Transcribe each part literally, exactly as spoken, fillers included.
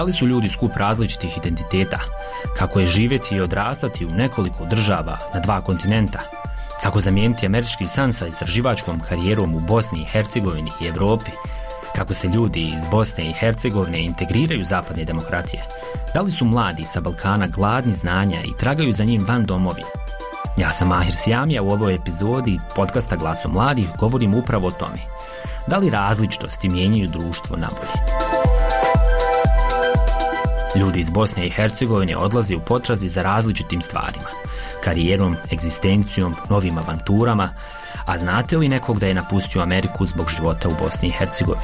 li su ljudi skup različitih identiteta? Kako je živjeti i odrastati u nekoliko država na dva kontinenta? Kako zamijeniti američki san sa istraživačkom karijerom u Bosni i Hercegovini i Europi? Kako se ljudi iz Bosne i Hercegovine integriraju u zapadne demokratije? Da li su mladi sa Balkana gladni znanja i tragaju za njim van domovi? Ja sam Mahir Sijamija, u ovoj epizodi podcasta Glasom mladih govorim upravo o tome. Da li različitosti mijenjaju društvo na bolje? Ljudi iz Bosne i Hercegovine odlaze u potrazi za različitim stvarima, karijerom, egzistencijom, novim avanturama, a znate li nekog da je napustio Ameriku zbog života u Bosni i Hercegovini?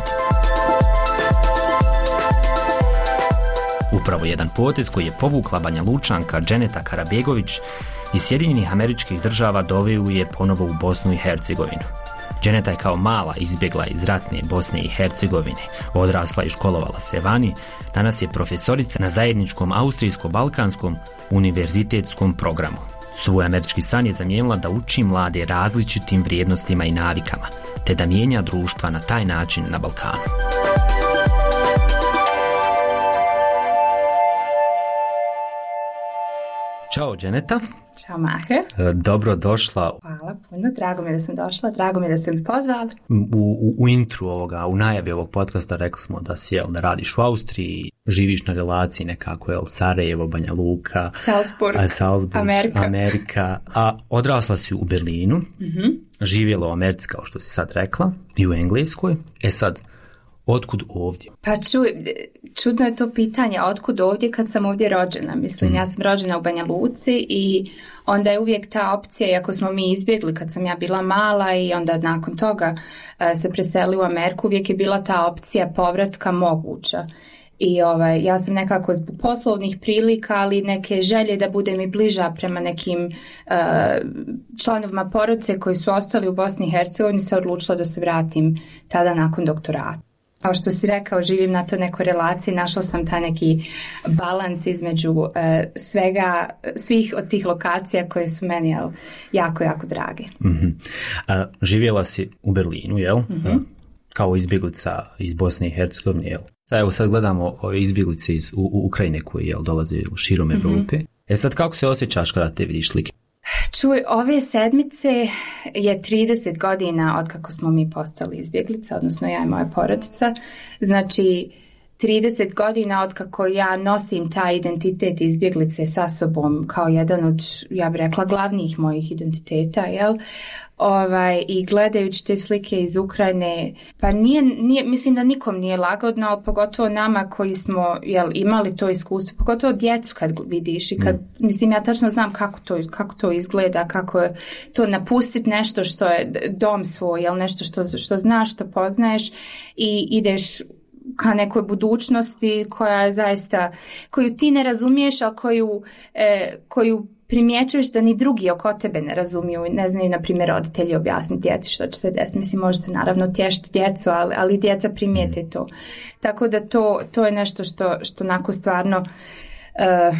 Upravo jedan potez koji je povukla Banja Lučanka Dženeta Karabegović iz Sjedinjenih Američkih Država doveo je ponovo u Bosnu i Hercegovinu. Dženeta je kao mala izbjegla iz ratne Bosne i Hercegovine, odrasla i školovala se vani, danas je profesorica na zajedničkom austrijsko-balkanskom univerzitetskom programu. Svoj američki san je zamijenila da uči mlade različitim vrijednostima i navikama, te da mijenja društva na taj način na Balkanu. Ćao Dženeta. Ćao Mahir. Dobro došla. Hvala puno, drago mi je da sam došla, drago mi je da ste mi pozvali. U, u, u intru ovoga, u najavi ovog podcasta rekli smo da si, jel, da radiš u Austriji, živiš na relaciji nekako, jel, Sarajevo, Banja Luka, Salzburg, a Salzburg Amerika. Amerika, a odrasla si u Berlinu, mm-hmm. živjela u Americi, kao što si sad rekla, i u Engleskoj. E sad, otkud ovdje? Pa čuj, čudno je to pitanje, otkud ovdje kad sam ovdje rođena. Mislim, mm. ja sam rođena u Banja Luci i onda je uvijek ta opcija, iako smo mi izbjegli kad sam ja bila mala i onda nakon toga uh, se preseli u Ameriku, uvijek je bila ta opcija povratka moguća. I ovaj, ja sam nekako zbog poslovnih prilika, ali neke želje da budem i bliža prema nekim uh, članovima porodice koji su ostali u Bosni i Hercegovini, se odlučila da se vratim tada nakon doktorata. Kao što si rekao, živim na to nekoj relaciji, našla sam ta neki balans između uh, svega, svih od tih lokacija koje su meni jel, jako, jako drage. Mm-hmm. A, živjela si u Berlinu, jel? Mm-hmm. Kao izbjeglica iz Bosne i Hercegovine, jel? Sad, evo sad gledamo ove izbjeglice iz u, u Ukrajine koji jel, dolaze širom mm-hmm. Evrope. E sad, kako se osjećaš kada te vidiš slike? Čuj, ove sedmice je trideset godina od kako smo mi postali izbjeglica, odnosno ja i moja porodica. Znači, trideset godina od kako ja nosim taj identitet izbjeglice sa sobom kao jedan od, ja bih rekla, glavnih mojih identiteta, jel? Ovaj, i gledajući te slike iz Ukrajine, pa nije, nije, mislim da nikom nije lagodno, ali pogotovo nama koji smo jel, imali to iskustvo, pogotovo djecu kad vidiš i kad, mm. mislim, ja tačno znam kako to, kako to izgleda, kako je to napustiti nešto što je dom svoj, jel, nešto što, što znaš, što poznaješ i ideš ka nekoj budućnosti koja je zaista, koju ti ne razumiješ, ali koju, eh, koju primjećuješ da ni drugi oko tebe ne razumiju, ne znaju, na primjer, roditelji objasniti djeci što će se desiti. Mislim, možete naravno tješiti djecu, ali, ali djeca primijete to. Tako da to, to je nešto što, što onako stvarno uh,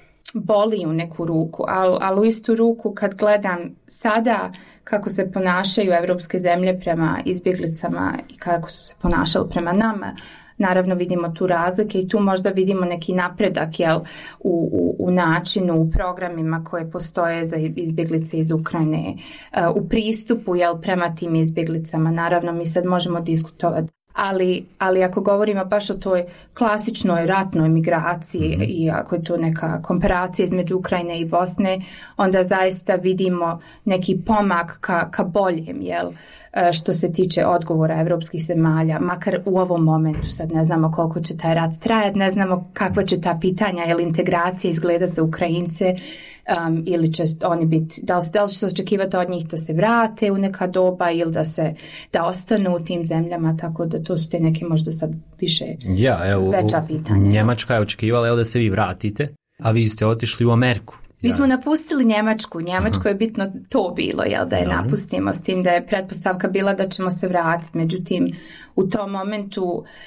boli u neku ruku, ali, ali u istu ruku kad gledam sada kako se ponašaju evropske zemlje prema izbjeglicama i kako su se ponašali prema nama, naravno vidimo tu razlike i tu možda vidimo neki napredak jel, u, u, u načinu, u programima koje postoje za izbjeglice iz Ukrajine, u pristupu jel, prema tim izbjeglicama. Naravno mi sad možemo diskutovati. Ali, ali ako govorimo baš o toj klasičnoj ratnoj migraciji mm-hmm. i ako je to neka komparacija između Ukrajine i Bosne, onda zaista vidimo neki pomak ka, ka boljem, jel? Što se tiče odgovora evropskih zemalja, makar u ovom momentu. Sad ne znamo koliko će taj rat trajati, ne znamo kakva će ta pitanja ili integracija izgleda za Ukrajince, um, ili će oni biti, da li, da li će se očekivati od njih da se vrate u neka doba ili da se da ostanu u tim zemljama, tako da to su te neke možda sad više ja, evo, veća pitanja. Njemačka je očekivala evo, da se vi vratite, a vi ste otišli u Ameriku. Mi smo napustili Njemačku. Njemačko je bitno to bilo, jel, da je Dobre. napustimo, s tim da je pretpostavka bila da ćemo se vratiti. Međutim, u tom momentu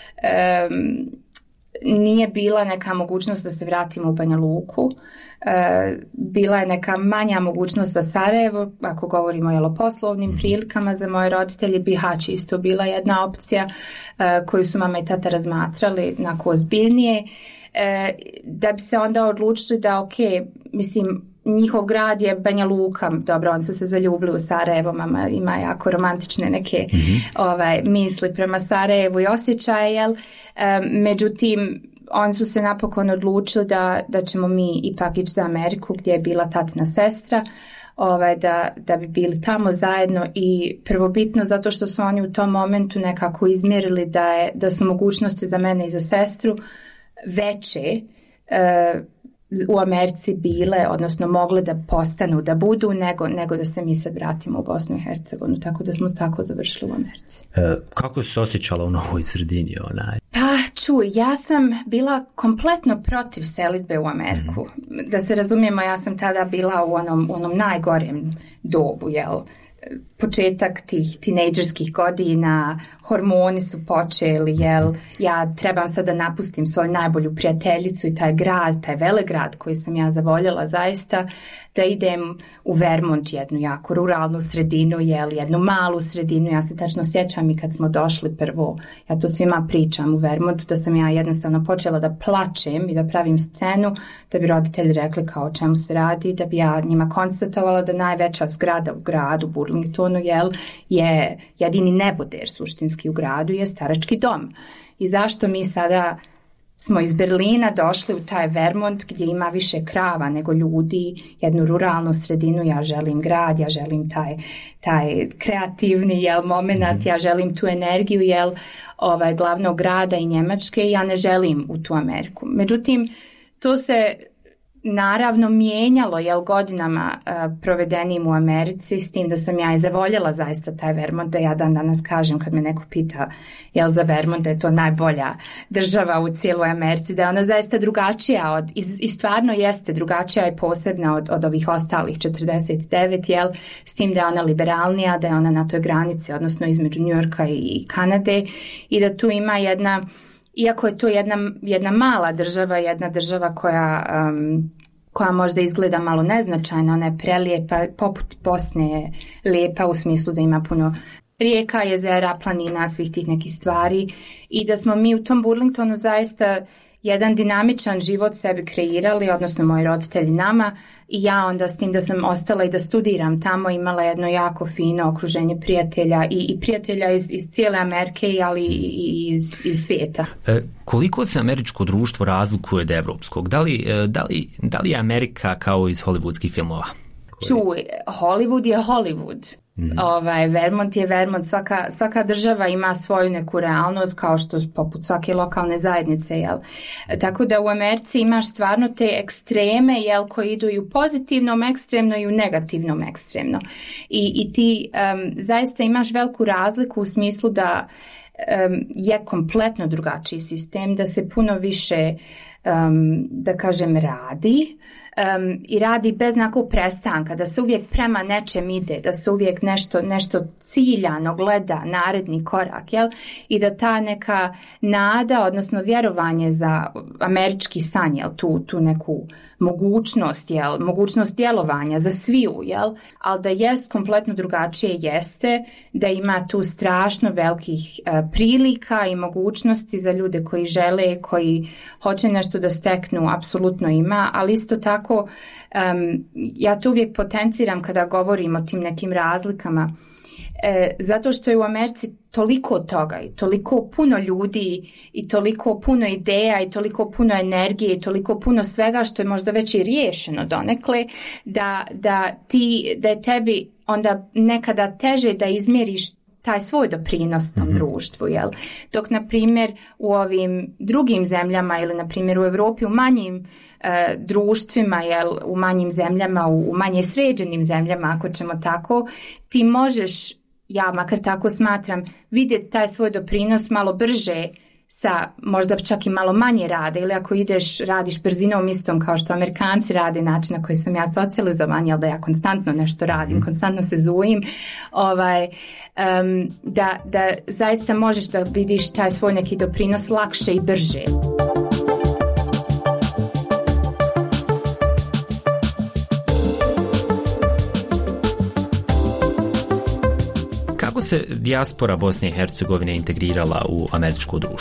um, nije bila neka mogućnost da se vratimo u Banja Luku. E, bila je neka manja mogućnost za Sarajevo, ako govorimo jel, o poslovnim prilikama za moje roditelje. Bihać isto bila jedna opcija e, koju su mama i tata razmatrali nako ozbiljnije. e, da bi se onda odlučili da ok, mislim, njihov grad je Banja Luka, dobro, oni su se zaljubili u Sarajevo, mama ima jako romantične neke mm-hmm. ovaj, misli prema Sarajevu i osjećaje, jel? E, međutim, oni su se napokon odlučili da, da ćemo mi ipak ići za Ameriku gdje je bila tatina sestra, ovaj, da, da bi bili tamo zajedno i prvobitno zato što su oni u tom momentu nekako izmjerili da, je, da su mogućnosti za mene i za sestru veće e, u Americi bile, odnosno mogle da postanu, da budu, nego, nego da se mi sad vratimo u Bosnu i Hercegovinu, tako da smo tako završili u Americi. E, kako se osjećala u novoj sredini? Onaj? Pa čuj, ja sam bila kompletno protiv selidbe u Ameriku. Mm-hmm. Da se razumijemo, ja sam tada bila u onom, onom najgorem dobu, jel? Početak tih tinejdžerskih godina, hormoni su počeli, jel, ja trebam sad da napustim svoju najbolju prijateljicu i taj grad, taj velegrad koji sam ja zavoljela zaista, da idem u Vermont, jednu jako ruralnu sredinu, jel, jednu malu sredinu. Ja se tačno sjećam i kad smo došli prvo, ja to svima pričam u Vermontu, da sam ja jednostavno počela da plačem i da pravim scenu, da bi roditelji rekli kao o čemu se radi, da bi ja njima konstatovala da najveća zgrada u gradu, Burlingtonu, jel, je jedini neboder suštinski u gradu, je starački dom. I zašto mi sada smo iz Berlina došli u taj Vermont gdje ima više krava nego ljudi, jednu ruralnu sredinu, ja želim grad, ja želim taj, taj kreativni, jel, moment, ja želim tu energiju, jel, ovaj, glavnog grada i Njemačke, ja ne želim u tu Ameriku. Međutim, to se naravno mijenjalo, jel, godinama uh, provedenim u Americi, s tim da sam ja i zavoljela zaista taj Vermont, da ja dan danas kažem kad me neko pita, jel, za Vermont, da je to najbolja država u cijeloj Americi, da je ona zaista drugačija od, i, i stvarno jeste drugačija i posebna od, od ovih ostalih četrdeset devet, jel, s tim da je ona liberalnija, da je ona na toj granici, odnosno između Njujorka i, i Kanade, i da tu ima jedna, iako je to jedna, jedna mala država, jedna država koja, um, koja možda izgleda malo neznačajna, ona je prelijepa, poput Bosne je lijepa u smislu da ima puno rijeka, jezera, planina, svih tih nekih stvari, i da smo mi u tom Burlingtonu zaista jedan dinamičan život sebi kreirali, odnosno moji roditelji nama, i ja onda s tim da sam ostala i da studiram tamo, imala jedno jako fino okruženje prijatelja i, i prijatelja iz, iz cijele Amerike, ali i iz, iz svijeta. E, koliko se američko društvo razlikuje od evropskog? Da li, da li, da li je Amerika kao iz hollywoodskih filmova? Čuj, Hollywood je Hollywood. Mm-hmm. Ovaj, Vermont je Vermont, svaka, svaka država ima svoju neku realnost, kao što poput svake lokalne zajednice, jel? Tako da u Americi imaš stvarno te ekstreme, jel, koji idu i u pozitivnom ekstremno i u negativnom ekstremno. I, i ti um, zaista imaš veliku razliku u smislu da um, je kompletno drugačiji sistem, da se puno više, um, da kažem, radi. Um, i radi bez nekog prestanka, da se uvijek prema nečem ide, da se uvijek nešto, nešto ciljano gleda, naredni korak, jel? I da ta neka nada, odnosno vjerovanje za američki san, jel? Tu, tu neku mogućnost, jel? Mogućnost djelovanja za sviju, jel? Ali da jest kompletno drugačije jeste, da ima tu strašno velikih uh, prilika i mogućnosti za ljude koji žele, koji hoće nešto da steknu, apsolutno ima, ali isto tako Um, ja to uvijek potenciram kada govorim o tim nekim razlikama, e, zato što je u Americi toliko toga i toliko puno ljudi i toliko puno ideja i toliko puno energije i toliko puno svega što je možda već i riješeno donekle, da, da, ti, da je tebi onda nekada teže da izmjeriš taj svoj doprinos tom mm-hmm. društvu, jel? Dok, na primjer, u ovim drugim zemljama ili, na primjer, u Europi, u manjim e, društvima, jel, u manjim zemljama, u, u manje sređenim zemljama, ako ćemo tako, ti možeš, ja makar tako smatram, vidjeti taj svoj doprinos malo brže, sa možda čak i malo manje rade, ili ako ideš, radiš brzinom istom kao što Amerikanci rade, način na koji sam ja socijalizovan, jel, da ja konstantno nešto radim, konstantno se zujim, ovaj, um, da, da zaista možeš da vidiš taj svoj neki doprinos lakše i brže. Kako se dijaspora Bosne i Hercegovine integrirala u američko društvo?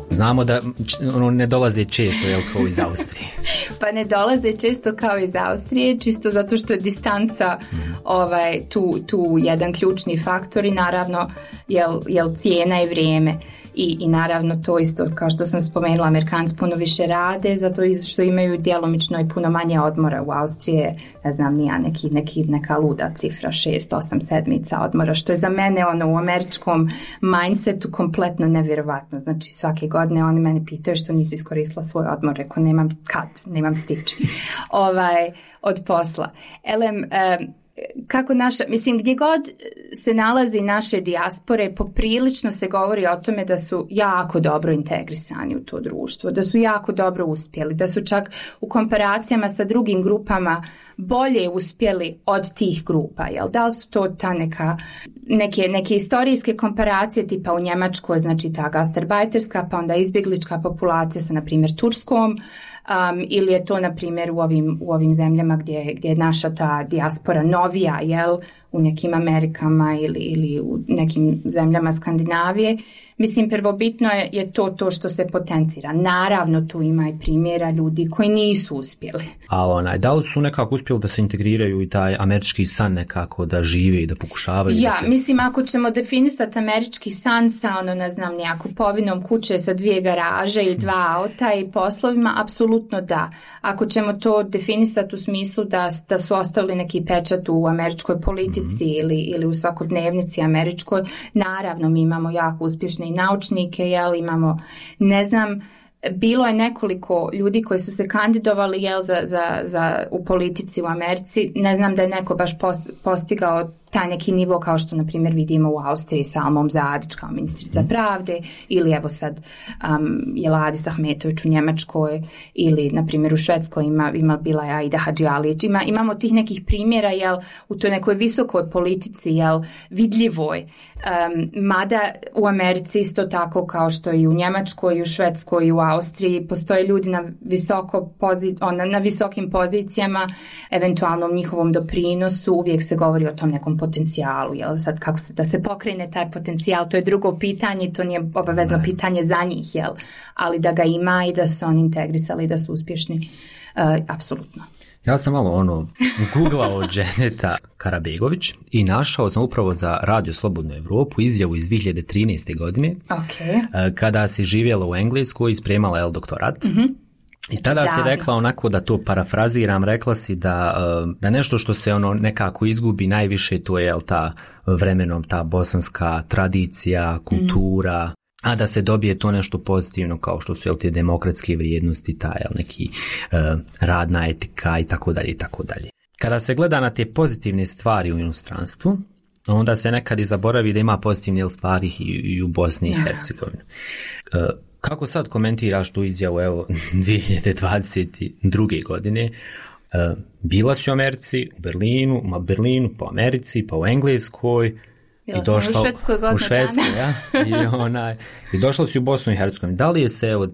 Znamo da ono ne dolaze često, jel, kao iz Austrije. Pa ne dolaze često kao iz Austrije, čisto zato što je distanca mm. ovaj, tu, tu jedan ključni faktor i naravno jel, jel cijena i vrijeme. I, I naravno to isto, kao što sam spomenula, Amerikanci puno više rade, zato što imaju djelomično i puno manje odmora. U Austrije, ne znam, nija neki, neki, neka luda cifra, šest, osam sedmica odmora, što je za mene ono, u američkom mindsetu kompletno nevjerovatno. Znači svake godine oni mene pitaju što nisi iskoristila svoj odmor, rekao nemam kad, nemam stići ovaj, od posla. Elem, um, kako naša, mislim, gdje god se nalazi naše dijaspore, poprilično se govori o tome da su jako dobro integrisani u to društvo, da su jako dobro uspjeli, da su čak u komparacijama sa drugim grupama bolje uspjeli od tih grupa. Jel? Da li su to ta neka, neke, neke historijske komparacije tipa u Njemačkoj, znači ta gastarbajterska, pa onda izbjeglička populacija sa, na primjer, Turskom, um, ili je to, na primjer, u ovim, u ovim zemljama gdje, gdje je naša ta dijaspora novija, jel? U nekim Amerikama ili, ili u nekim zemljama Skandinavije. Mislim, prvobitno je, je to to što se potencira. Naravno, tu ima i primjera ljudi koji nisu uspjeli. A onaj, da li su nekako uspjeli da se integriraju i taj američki san nekako da žive i da pokušavaju? Ja, da se... mislim, ako ćemo definisati američki san sa, ono, ne znam, nijak kupovinom kuće sa dvije garaže i dva auta i poslovima, apsolutno da. Ako ćemo to definisati u smislu da, da su ostavili neki pečat u američkoj politici mm-hmm. ili, ili u svakodnevnici američkoj, naravno, mi imamo jako uspješne i naučnike, jel, imamo, ne znam, bilo je nekoliko ljudi koji su se kandidovali, jel, za, za, za, u politici u Americi, ne znam da je neko baš postigao taj neki nivo kao što, na primjer, vidimo u Austriji sa Almom Zadić kao ministrica pravde, ili evo sad um, Jeladis Ahmetović u Njemačkoj, ili, na primjer, u Švedskoj ima, ima bila je Aida Hadžialić. Ima, imamo tih nekih primjera, jel, u toj nekoj visokoj politici, jel, vidljivoj. Um, mada u Americi isto tako kao što i u Njemačkoj, i u Švedskoj, i u Austriji postoje ljudi na, visoko pozi, ona, na visokim pozicijama, eventualnom njihovom doprinosu, uvijek se govori o tom nekom potencijalu, jel, sad kako se, da se pokrene taj potencijal, to je drugo pitanje, to nije obavezno ne. pitanje za njih, jel, ali da ga ima i da su oni integrisali, da su uspješni, uh, apsolutno. Ja sam malo ono googlao Dženeta Karabegović i našao sam upravo za Radio Slobodnu Evropu izjavu iz dvije hiljade trinaeste. godine, okay. kada si živjela u Engleskoj i spremala el doktorat. Mm-hmm. I tada si rekla onako, da to parafraziram, rekla si da, da nešto što se ono nekako izgubi najviše, to je, jel, ta vremenom ta bosanska tradicija, kultura, mm. a da se dobije to nešto pozitivno kao što su, jel, te demokratske vrijednosti, ta, jel, neki uh, radna etika i tako dalje i tako dalje. Kada se gleda na te pozitivne stvari u inostranstvu, onda se nekad i zaboravi da ima pozitivne stvari i, i u Bosni i Hercegovini. Uh, Kako sad komentiraš tu izjavu, evo, dvije hiljade dvadeset druge. godine? Uh, bila si u Americi, u Berlinu, ma Berlinu, po Americi, pa u Engleskoj. Bila i došla, u Švedskoj godinu u Švedskoj, ja, i, onaj, i došla si u Bosnu i Hercegovinu. Da li je se, evo, uh,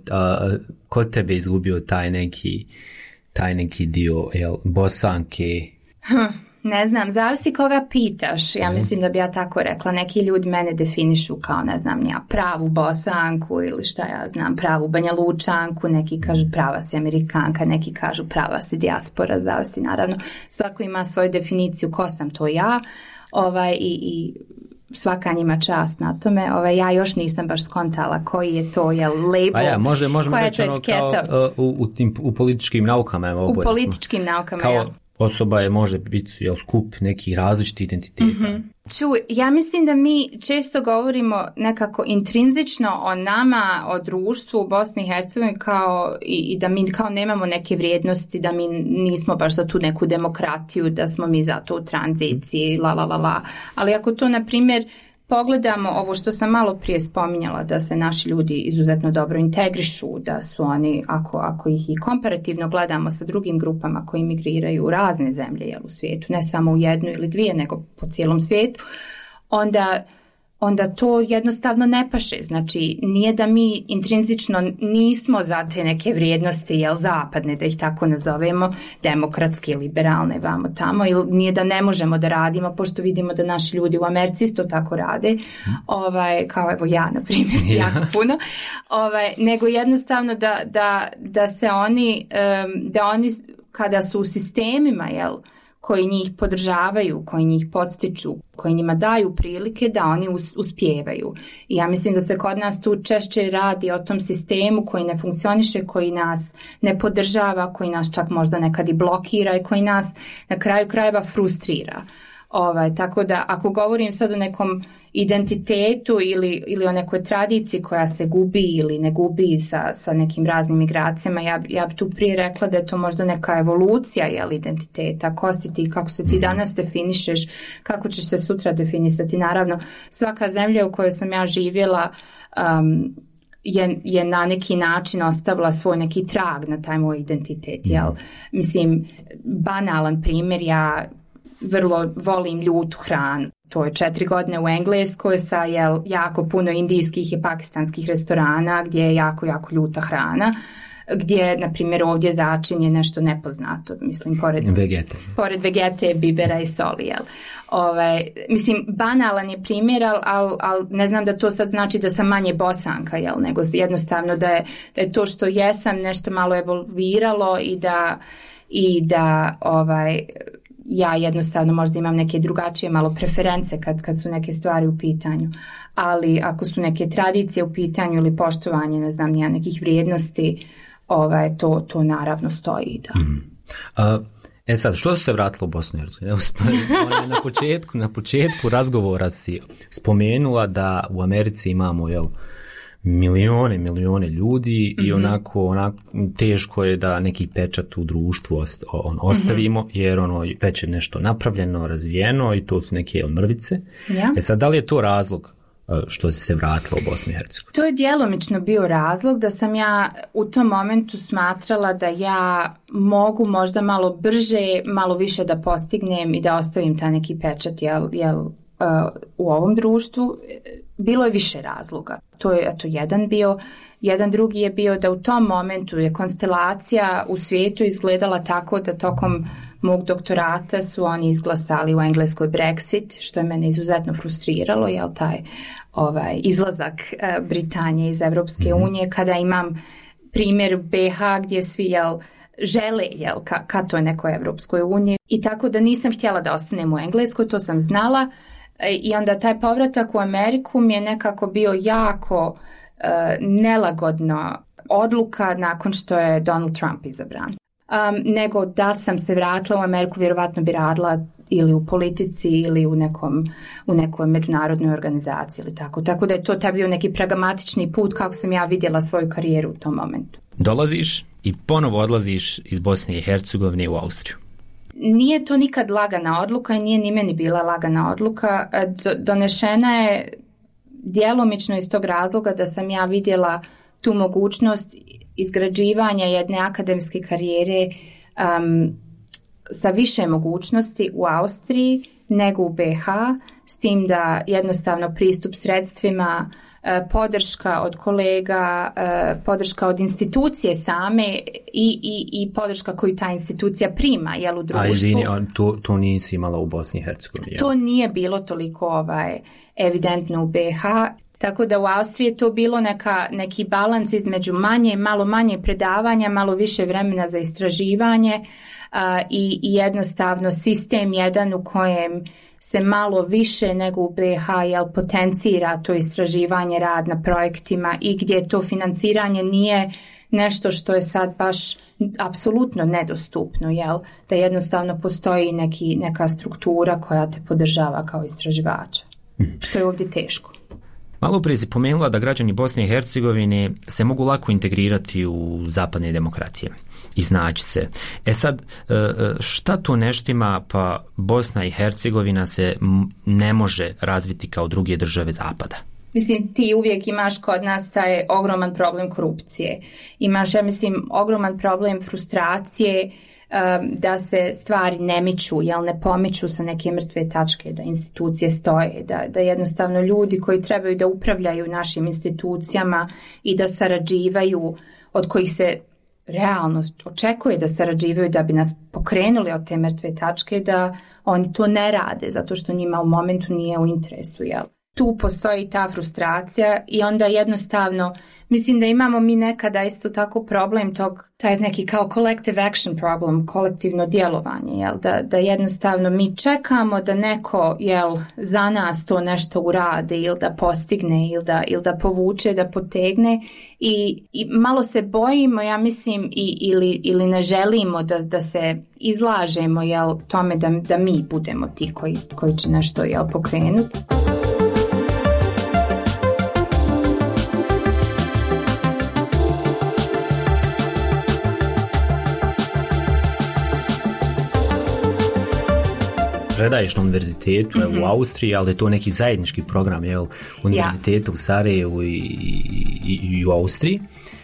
kod tebe izgubio taj neki, taj neki dio, jel, Bosanke? Ne znam, zavisi koga pitaš. Ja mislim da bi ja tako rekla. Neki ljudi mene definišu kao, ne znam, ja pravu Bosanku ili šta ja znam, pravu Banja Lučanku, neki kažu prava si Amerikanka, neki kažu prava si dijaspora, zavisi naravno. Svako ima svoju definiciju ko sam to ja, ovaj, i, i svaka njima čast na tome. Ovaj, ja još nisam baš skontala koji je to, jel, label, pa ja, može, možemo reći ono kao uh, u, u, tim, u političkim naukama. Evo, u političkim smo, naukama, kao, ja. Osoba je, može biti, jel, skup nekih različitih identiteta. Mm-hmm. Čuj, ja mislim da mi često govorimo nekako intrinzično o nama, o društvu u Bosni i Hercegovini kao i, i da mi kao nemamo neke vrijednosti, da mi nismo baš za tu neku demokratiju, da smo mi za to u tranziciji, la la la la. Ali ako to, na primjer, pogledamo ovo što sam malo prije spominjala, da se naši ljudi izuzetno dobro integrišu, da su oni, ako, ako ih i komparativno gledamo sa drugim grupama koji migriraju u razne zemlje, jel, u svijetu, ne samo u jednu ili dvije, nego po cijelom svijetu, onda, onda to jednostavno ne paše. Znači, nije da mi intrinzično nismo za te neke vrijednosti, jel, zapadne, da ih tako nazovemo, demokratske, liberalne, vamo tamo, ili nije da ne možemo da radimo, pošto vidimo da naši ljudi u Americi isto tako rade, ovaj, kao evo ja, na primjer, yeah. jako puno, ovaj, nego jednostavno da, da, da se oni, da oni, kada su u sistemima, jel, koji njih podržavaju, koji njih podstiču, koji njima daju prilike da oni us, uspijevaju. I ja mislim da se kod nas tu češće radi o tom sistemu koji ne funkcioniše, koji nas ne podržava, koji nas čak možda nekad i blokira i koji nas na kraju krajeva frustrira. Ovaj, tako da ako govorim sad o nekom identitetu ili, ili o nekoj tradiciji koja se gubi ili ne gubi sa, sa nekim raznim migracijama, ja, ja bi tu prije rekla da je to možda neka evolucija, jel, identiteta, ko si ti, kako se ti danas definišeš, kako ćeš se sutra definisati. Naravno, svaka zemlja u kojoj sam ja živjela um, je, je na neki način ostavila svoj neki trag na taj moj identitet. Jel? Mislim, banalan primjer, ja vrlo volim ljutu hranu. To je četiri godine u Engleskoj sa jel, jako puno indijskih i pakistanskih restorana gdje je jako, jako ljuta hrana, gdje, na primjer, ovdje začinje nešto nepoznato, mislim, pored vegete, pored vegete, bibera i soli. Jel. Ove, mislim, banalan je primjer, ali al, al ne znam da to sad znači da sam manje Bosanka, jel, nego jednostavno da je, da je to što jesam nešto malo evolviralo i da, i da ovaj, ja jednostavno možda imam neke drugačije malo preference kad, kad su neke stvari u pitanju. Ali ako su neke tradicije u pitanju ili poštovanje, ne znam, nija nekih vrijednosti, ovaj, to, to naravno stoji. Da. Mm. A, e sad, što se vratilo u Bosnu i Hercegovinu? Na početku, na početku razgovora si spomenula da u Americi imamo, jel, milione, milione ljudi mm-hmm. i onako, onako teško je da neki pečat u društvu ost, on, ostavimo, mm-hmm. jer ono već je nešto napravljeno, razvijeno i to su neke jel, mrvice. Yeah. E sad, da li je to razlog što si se vratila u Bosnu i Hercegovinu? To je djelomično bio razlog da sam ja u tom momentu smatrala da ja mogu možda malo brže, malo više da postignem i da ostavim taj neki pečat jel, jel, uh, u ovom društvu. Bilo je više razloga. To je eto, jedan bio. Jedan drugi je bio da u tom momentu je konstelacija u svijetu izgledala tako da tokom mog doktorata su oni izglasali u Engleskoj Brexit, što je mene izuzetno frustriralo, jel, taj ovaj, izlazak eh, Britanije iz Europske mm-hmm. unije, kada imam primjer B H gdje svi jel, žele jel, ka, ka toj nekoj Europskoj uniji. I tako da nisam htjela da ostanem u Engleskoj, to sam znala. I onda taj povratak u Ameriku mi je nekako bio jako uh, nelagodna odluka nakon što je Donald Trump izabran. Um, nego da sam se vratila u Ameriku, vjerovatno bi radila ili u politici ili u, nekom, u nekoj međunarodnoj organizaciji ili tako. Tako da je to taj bio neki pragmatični put kako sam ja vidjela svoju karijeru u tom momentu. Dolaziš i ponovo odlaziš iz Bosne i Hercegovine u Austriju. Nije to nikad lagana odluka i nije ni meni bila lagana odluka. Donešena je djelomično iz tog razloga da sam ja vidjela tu mogućnost izgrađivanja jedne akademske karijere um, sa više mogućnosti u Austriji nego u B H, s tim da jednostavno pristup sredstvima, podrška od kolega, podrška od institucije same i, i, i podrška koju ta institucija prima, jel, u društvu. A izvini, to, to nisi imala u Bosni i Hercegovini? To nije bilo toliko ovaj, evidentno u B H, tako da u Austriji je to bilo neka, neki balans između manje, malo manje predavanja, malo više vremena za istraživanje uh, i, i jednostavno sistem jedan u kojem se malo više nego u B H jel, potencira to istraživanje, rad na projektima i gdje to financiranje nije nešto što je sad baš apsolutno nedostupno, jel? Da jednostavno postoji neki, neka struktura koja te podržava kao istraživača, što je ovdje teško. Malo prije si pomenula da građani Bosne i Hercegovine se mogu lako integrirati u zapadne demokratije i znaći se. E sad, šta to neštima pa Bosna i Hercegovina se ne može razviti kao druge države zapada? Mislim, ti uvijek imaš kod nas taj ogroman problem korupcije. Imaš, ja mislim, ogroman problem frustracije da se stvari ne miču, jel ne pomiču sa neke mrtve tačke, da institucije stoje, da, da jednostavno ljudi koji trebaju da upravljaju našim institucijama i da sarađivaju, od kojih se realno očekuje da sarađivaju da bi nas pokrenuli od te mrtve tačke, da oni to ne rade zato što njima u momentu nije u interesu, jel? Tu postoji ta frustracija i onda jednostavno, mislim da imamo mi nekada isto tako problem tog, taj neki kao collective action problem, kolektivno djelovanje, jel? Da, da jednostavno mi čekamo da neko, jel, za nas to nešto uradi ili da postigne ili da, ili da povuče, da potegne i, i malo se bojimo, ja mislim, i, ili, ili ne želimo da, da se izlažemo, jel, tome da, da mi budemo ti koji, koji će nešto, jel, pokrenuti. Predaješ na univerzitetu, mm-hmm. u Austriji, ali je to neki zajednički program, jel, univerziteta ja. u Sarajevu i, i, i u Austriji.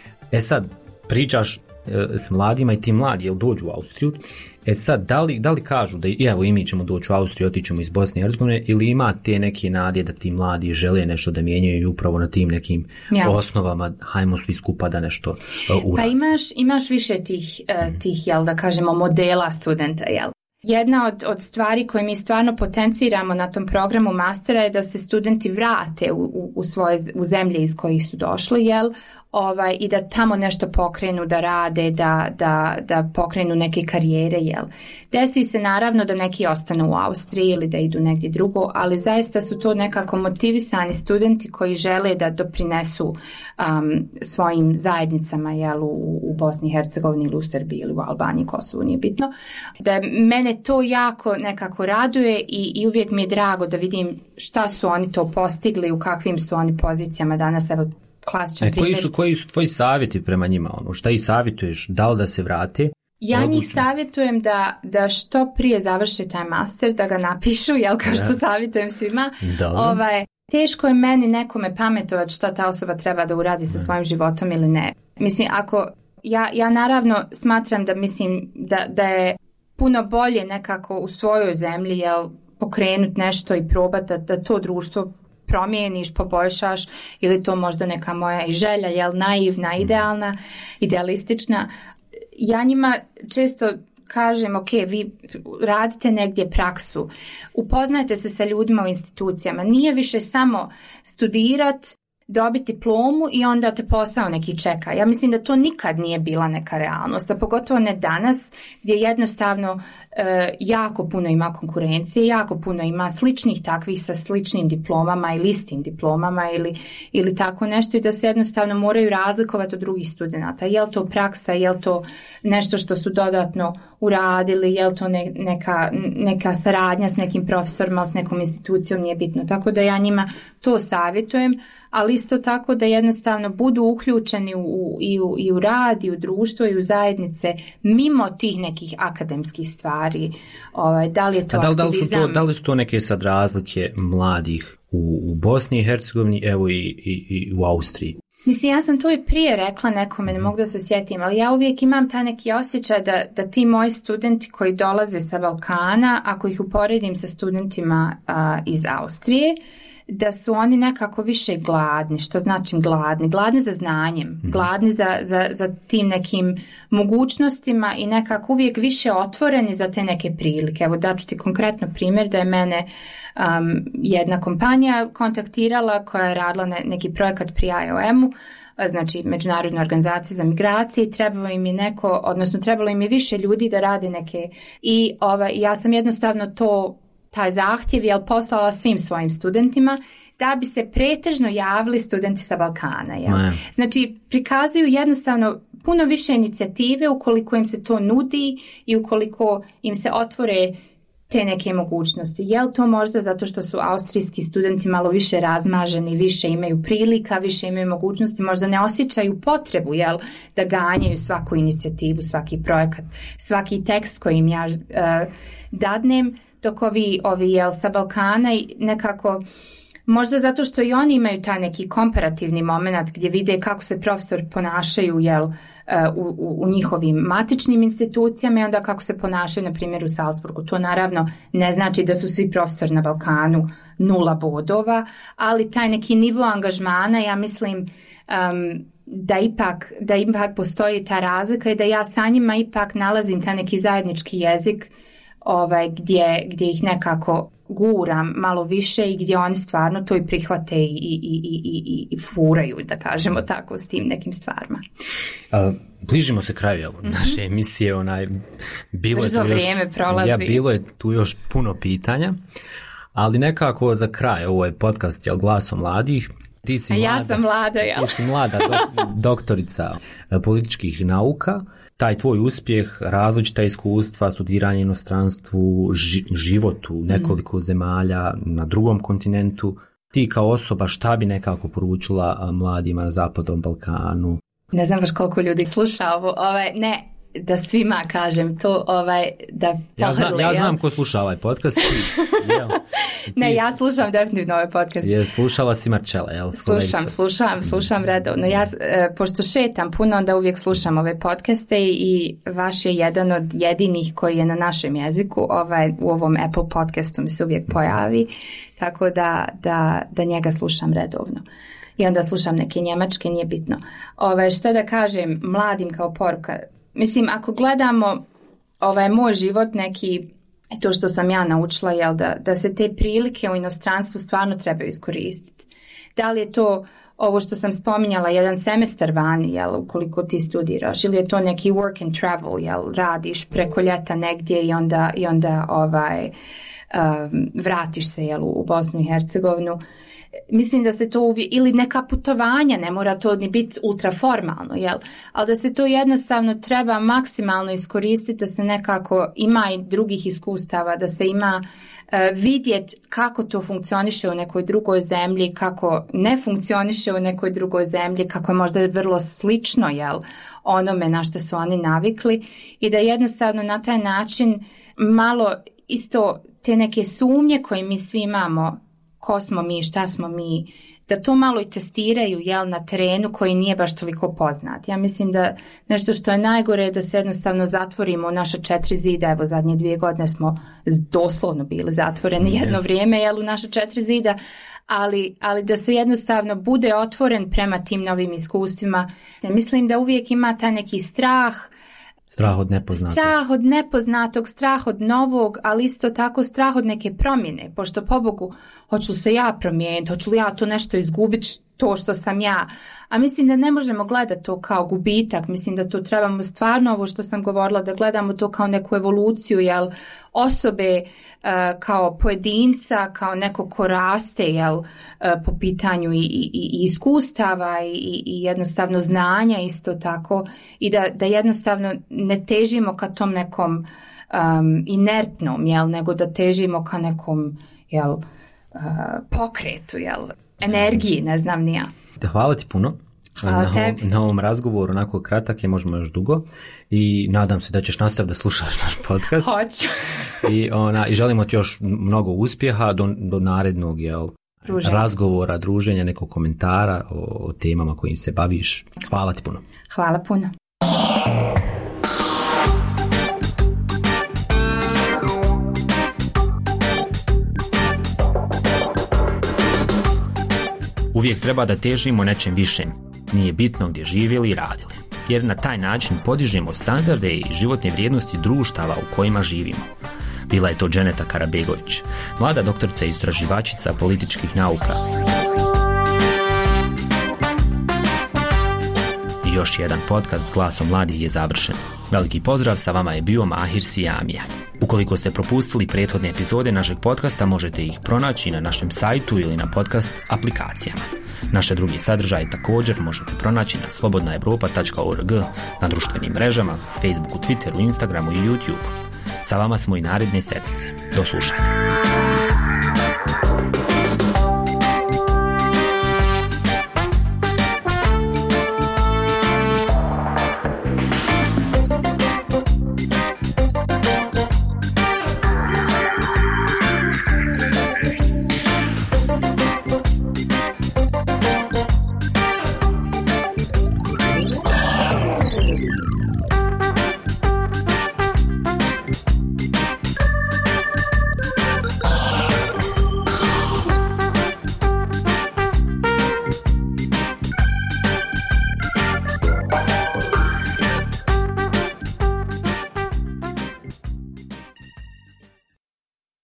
E sad, pričaš e, s mladima i ti mladi, jel, dođu u Austriju. E sad, da li, da li kažu da evo i mi ćemo doći u Austriju, otićemo iz Bosne i Hercegovine, ili ima te neke nade da ti mladi žele nešto da mijenjaju i upravo na tim nekim ja. osnovama, hajmo svi skupa da nešto uh, uradi? Pa imaš, imaš više tih, uh, tih, jel, da kažemo, modela studenta, jel? Jedna od, od stvari koje mi stvarno potenciramo na tom programu mastera je da se studenti vrate u, u, u svoje u zemlje iz kojih su došli, jel? Ovaj, i da tamo nešto pokrenu, da rade, da, da, da pokrenu neke karijere, jel? Desi se naravno da neki ostanu u Austriji ili da idu negdje drugo, ali zaista su to nekako motivisani studenti koji žele da doprinesu um, svojim zajednicama, jel, u, u Bosni i Hercegovini ili u Srbiji ili u Albaniji, Kosovu, nije bitno. Da mene to jako nekako raduje i, i uvijek mi je drago da vidim šta su oni to postigli, u kakvim su oni pozicijama danas, evo, klasičan e, koji primjer. Su, koji su tvoji savjeti prema njima? Ono, šta ih savjetuješ? Da li da se vrate? Ja Odlučno. njih savjetujem da, da što prije završe taj master, da ga napišu, jel, kao što savjetujem svima. Ovaj, teško je meni nekome pametovati šta ta osoba treba da uradi sa svojim životom ili ne. Mislim, ako ja, ja naravno smatram da mislim da, da je puno bolje nekako u svojoj zemlji, jel, pokrenuti nešto i probati da, da to društvo promijeniš, poboljšaš, ili to možda neka moja i želja, jel, naivna, idealna, idealistična. Ja njima često kažem, ok, vi radite negdje praksu, upoznajte se sa ljudima u institucijama, nije više samo studirat, dobiti diplomu i onda te posao neki čeka. Ja mislim da to nikad nije bila neka realnost, a pogotovo ne danas gdje jednostavno e, jako puno ima konkurencije, jako puno ima sličnih takvih sa sličnim diplomama ili istim diplomama ili, ili tako nešto i da se jednostavno moraju razlikovati od drugih studenata. Je li to praksa, je li to nešto što su dodatno uradili, je li to ne, neka, neka saradnja s nekim profesorima, s nekom institucijom, nije bitno. Tako da ja njima to savjetujem, ali isto tako da jednostavno budu uključeni u, i, u, i u rad, i u društvo, i u zajednice, mimo tih nekih akademskih stvari. Ovaj, da li je to da, aktivizam? Da li, su to, da li su to neke sad razlike mladih u, u Bosni i Hercegovini, evo i, i, i u Austriji? Mislim, ja sam to i prije rekla nekome, ne mogu da se sjetim, ali ja uvijek imam taj neki osjećaj da, da ti moji studenti koji dolaze sa Balkana, ako ih uporedim sa studentima a, iz Austrije, da su oni nekako više gladni. Što znači gladni? Gladni za znanjem, mm. gladni za, za, za tim nekim mogućnostima i nekako uvijek više otvoreni za te neke prilike. Evo daću ti konkretno primjer da je mene um, jedna kompanija kontaktirala koja je radila ne, neki projekat pri I O M-u, znači Međunarodnoj organizaciji za migracije, i trebalo im je neko, odnosno trebalo im je više ljudi da rade neke i ovaj, ja sam jednostavno to taj zahtjev je poslala svim svojim studentima da bi se pretežno javili studenti sa Balkana. Jel? Znači, prikazuju jednostavno puno više inicijative ukoliko im se to nudi i ukoliko im se otvore te neke mogućnosti. Je li to možda zato što su austrijski studenti malo više razmaženi, više imaju prilika, više imaju mogućnosti, možda ne osjećaju potrebu, jel, da ganjaju svaku inicijativu, svaki projekat, svaki tekst koji im ja uh, dadnem, dok ovi, ovi jel, sa Balkana nekako možda zato što i oni imaju taj neki komparativni moment gdje vide kako se profesor ponašaju jel, u, u, u njihovim matičnim institucijama i onda kako se ponašaju na primjer u Salzburgu. To naravno ne znači da su svi profesori na Balkanu nula bodova, ali taj neki nivo angažmana, ja mislim um, da ipak, da ipak postoji ta razlika i da ja sa njima ipak nalazim taj neki zajednički jezik ovaj, gdje, gdje ih nekako guram malo više i gdje oni stvarno to i prihvate i, i, i, i, i furaju, da kažemo tako, s tim nekim stvarima. A, bližimo se kraju evo, mm-hmm. naše emisije. Onaj, bilo Brzo je tu vrijeme još, prolazi. Ja, bilo je tu još puno pitanja, ali nekako za kraj, ovo je podcast jel, Glasom mladih. Ti si mlada, ja sam mlada, jel? Ti si mlada dok, doktorica političkih nauka. Taj tvoj uspjeh, različita iskustva, studiranje u inostranstvu, ži, život u nekoliko mm. zemalja na drugom kontinentu. Ti kao osoba šta bi nekako poručila mladima na Zapadnom Balkanu? Ne znam baš koliko ljudi sluša ovo. Ovaj, ne, da svima kažem to, ovaj, da pohrle. Ja, zna, ja znam ko sluša ovaj podcast. Jel? Ne, ja slušam definitivno ovaj podcast. Je, slušala si Marčela, jel? Slušam, slušam, slušam redovno. Ja, pošto šetam puno, onda uvijek slušam ove podcaste i vaš je jedan od jedinih koji je na našem jeziku. Ovaj, u ovom Apple podcastu mi se uvijek pojavi, tako da, da, da njega slušam redovno. I onda slušam neke njemačke, nije bitno. Ovaj, šta da kažem mladim kao poruka? Mislim, ako gledamo ovaj moj život neki, to što sam ja naučila, jel, da, da se te prilike u inostranstvu stvarno trebaju iskoristiti. Da li je to ovo što sam spominjala, jedan semestar vani, jel, ukoliko ti studiraš, ili je to neki work and travel, jel, radiš preko ljeta negdje i onda, i onda ovaj, um, vratiš se, jel, u Bosnu i Hercegovinu. Mislim da se to uvijek, ili neka putovanja, ne mora to ni biti ultraformalno, jel? Ali da se to jednostavno treba maksimalno iskoristiti, da se nekako ima i drugih iskustava, da se ima uh, vidjeti kako to funkcioniše u nekoj drugoj zemlji, kako ne funkcioniše u nekoj drugoj zemlji, kako je možda vrlo slično, jel, onome na što su oni navikli i da jednostavno na taj način malo isto te neke sumnje koje mi svi imamo, ko smo mi, šta smo mi, da to malo i testiraju, jel, na terenu koji nije baš toliko poznat. Ja mislim da nešto što je najgore je da se jednostavno zatvorimo u naša četiri zida. Evo, zadnje dvije godine smo doslovno bili zatvoreni jedno yeah. vrijeme, jel, u naša četiri zida, ali, ali da se jednostavno bude otvoren prema tim novim iskustvima. Ja mislim da uvijek ima taj neki strah, Strah od nepoznatog. Strah od nepoznatog, strah od novog, ali isto tako strah od neke promjene. Pošto, pobogu, hoću se ja promijeniti, hoću li ja to nešto izgubiti, to što sam ja. A mislim da ne možemo gledati to kao gubitak. Mislim da to trebamo stvarno, ovo što sam govorila, da gledamo to kao neku evoluciju, jel, osobe uh, kao pojedinca, kao neko ko raste, jel, uh, po pitanju i, i, i iskustava i, i jednostavno znanja isto tako. I da, da jednostavno ne težimo ka tom nekom um, inertnom, jel, nego da težimo ka nekom, jel, uh, pokretu, jel, energiji, ne znam ni ja. Hvala ti puno. Hvala na, tebi. Na ovom razgovoru, onako kratak je, možemo još dugo i nadam se da ćeš nastaviti da slušaš naš podcast. Hoću. I, ona, i želimo ti još mnogo uspjeha do, do narednog, jel, razgovora, druženja, nekog komentara o, o temama kojim se baviš. Hvala ti puno. Hvala puno. Uvijek treba da težimo nečem višem. Nije bitno gdje živjeli i radili, jer na taj način podižemo standarde i životne vrijednosti društava u kojima živimo. Bila je to Dženeta Karabegović, mlada doktorica i istraživačica političkih nauka. I još jedan podcast Glasom mladih je završen. Veliki pozdrav, sa vama je bio Mahir Sijamija. Ukoliko ste propustili prethodne epizode našeg podcasta, možete ih pronaći na našem sajtu ili na podcast aplikacijama. Naše druge sadržaje također možete pronaći na slobodna evropa tačka org, na društvenim mrežama, Facebooku, Twitteru, Instagramu i YouTubeu. Sa vama smo i naredne sedmice. Do slušanja.